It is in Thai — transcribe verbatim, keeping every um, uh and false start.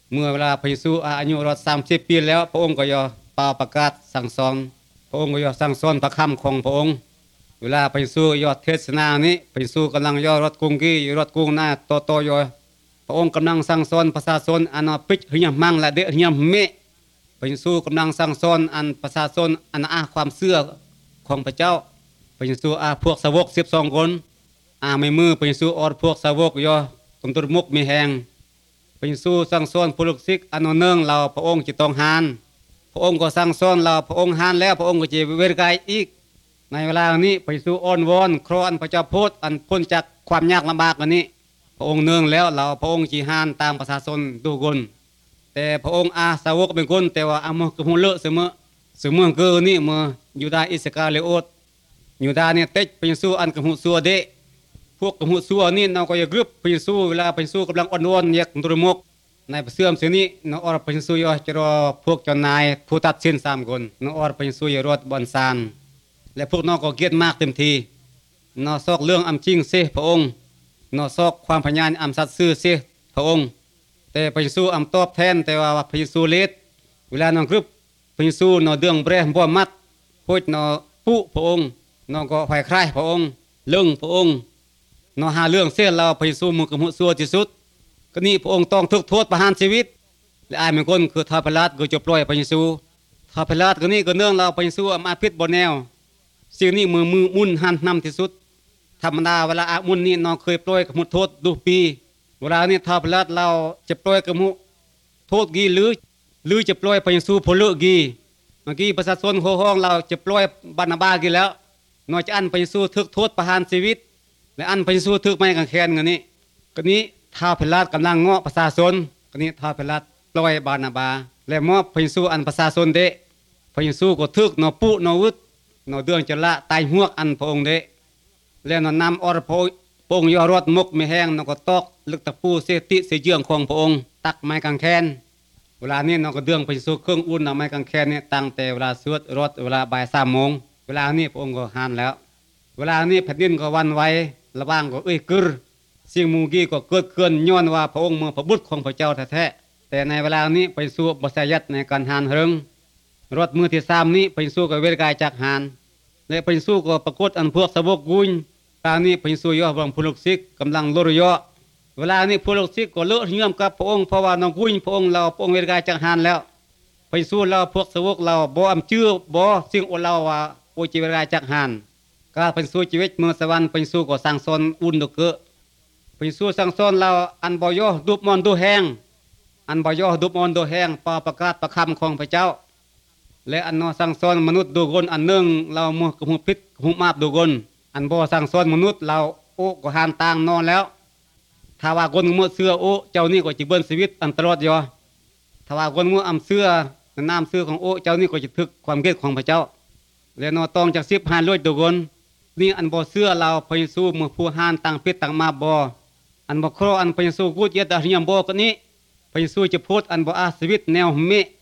เมื่อเวลาพระเยซูอายุรอดสามสิบปีแล้วพระองค์ก็ยอเป่าประกาศสั่งสอนพระองค์ก็ยอสั่งสอนพระคำของพระองค์เวลาพระเยซูยอเทศนานี้พระเยซูกำลังยอรถกุงกี้รถกุงหน้าโตโตยอพระองค์กำลังสั่งสอนประชาชนอันปิดหยมังและเดหยเมะพระเยซูกำลังสั่งสอนอันประชาชนอันอาความเชื่อของพระเจ้าพระเยซูอาพวกสาวกสิบสองคนอาไม่มือพระเยซูออดพวกสาวกยอตมตุรมุกมีแหงพระเยซูสั่งสอนผู้ลูกศิษย์อันเนื่องเราพระองค์จะต้องหานพระองค์ก็สั่งสอนเราพระองค์หานแล้วพระองค์ก็จะเวรกายอีกในเวลานี้พระเยซูอ้อนวอนครอนพระเจ้าโพธิ์อันพ้นจากความยากลำบากอันนี้พระองค์เนื่องแล้วเราพระองค์จีหานตามประชาชนทุกคนแต่พระองค์อาสาวกเป็นคนแต่ว่าอามกมุเลเสมอเสมอเกินนี่เมื่อยูดาอิสกาเลโอตยูดาเนี่ยเต็จพระเยซูอันกมุสัวเดพวกกมุสัวนี่เราก็จะกรึบพระเยซูเวลาพระเยซูกำลังอ่อนวอนเยกตุรมกในเสื่อมเสียนี้นอรพระเยซูยอจะรอพวกเจ้านายผู้ตัดสินสามคนนอรพระเยซูยรอดบอนซานและพวกน้องก็เกียรติมากเต็มทีนอซอกเรื่องอำจริงเสพระองค์นอซอกความพยานอำสัตย์ซื่อเสพระองค์แต่พระเยซูอำตอบแทนแต่ว่าพระเยซูเลดเวลานองกรึบพระเยซูนอเดืองเบรบ่มัดพูดนอปุพระองค์นอก็ไฟคล้ายพระองค์เรื่องพระองค์นอหาเรื่องเสียเราพระเยซูมุกมุสัวที่สุดก็นี่พระองค์ต้องทุกโทษประหารชีวิตและอายเป็นคนคือทาพลาดก็จะปล่อยพระเยซูทาพลาดก็นี่ก็เนื่องเราพระเยซูมาพิษบนแนวสิ่งนี้มือมือมุ่นหันนำที่สุดธรรมดาเวลาอามุนนี่น้องเคยปล่อยกับมุโทษดูปีเวลานี้ทาพลาดเราจะปล่อยกับมุโทษกีหรือหรือจะปล่อยพระเยซูพลกีเมื่อกี้ประชาชนโหห้องเราจะปล่อยบรรณาบากีแล้วน้อยจะอันพระเยซูทึกโทษประหารชีวิตและอันพระเยซูทึกไม่กังแขนกันนี้ก็นี้ท้าวพิลาตกำลังเงาะประชาชนก็นี้ท้าวพิลาตปล่อยบานาบาและมอบพระเยซูอันประชาชนเดะพระเยซูก็ทึกนอปุนอวุฒนอเดืองจะละตายหัวอันพระองค์เดะและนอนำอรพพระองค์ยอรดมกไม่แห้งนอก็ตอกลึกตะปูเสติเสเยื่องของพระองค์ตักไม้กังแขนเวลานี้นอก็เดืองพระเยซูเครื่องอุ่นเอาไม้กังแขนเนี่ยตั้งแต่เวลาสวดรถเวลาบ่ายสามโมงเวลานี้พระองค์ก็หานแล้วเวลานี้แผ่นดินก็วันไว้ระว่างก็เอ้ยกึรสิ่งมูกี้ก็เกิดขึ้นย้อนว่าพระองค์เมื่อพระบุตรของพระเจ้าแท้ๆแต่ในเวลานี้ไปสู่บทยัดในการหานเฮิงรถมือที่สามนี้ไปสู่กับเวรกายจากหานและไปสู่กับปรากฏอันพวกสาวกกุญตอนนี้ไปสู่ยอดบางผู้ลูกศิษย์กำลังลดยอเวลานี้ผู้ลูกศิษย์ก็เลิกเยื่อมกับพระองค์เพราะว่าน้องกุญพระองค์เราพระองค์เวรกายจากหานแล้วไปสู่เราพวกสาวกเราบ่อำชื่อบ่สิ่งอเราว่าโอจิเวรกายจากหานก็ไปสู่ชีวิตเมืองสวรรค์ไปสู่ก็สร้างสนอุ่นดกเกไปสู่สังสอนเราอันบ่ยอดุบมอนดูแหงอันบ่ยอดุบมอนดูแหงปาประกาศประคำของพระเจ้าและอันนอสังสอนมนุษย์ดูกนอันหนึ่งเรามัวกับหูพิษหูมาบดูกนอันบ่สังสอนมนุษย์เราโอ้ก็หานต่างนอนแล้วถ้าว่าคนมัวเสื้อโอ้เจ้านี่ก็จะเบิ้นชีวิตอันตลอดยอถ้าว่าคนมัวอำเสื้อน้ำเสื้อของโอ้เจ้านี่ก็จะทึกความเกลียดของพระเจ้าและนอตองจากสิบหานลอยดูกนนี่อันบ่เสื้อเราพระเยซูเมื่อผู้หานต่างพิษต่างมาบ่อันบ่ครออันพระเยซูพูดเยดาเรียมบ่ก็นี้พระเยซูจะพูดอันบ่อาชีวิตแนวเม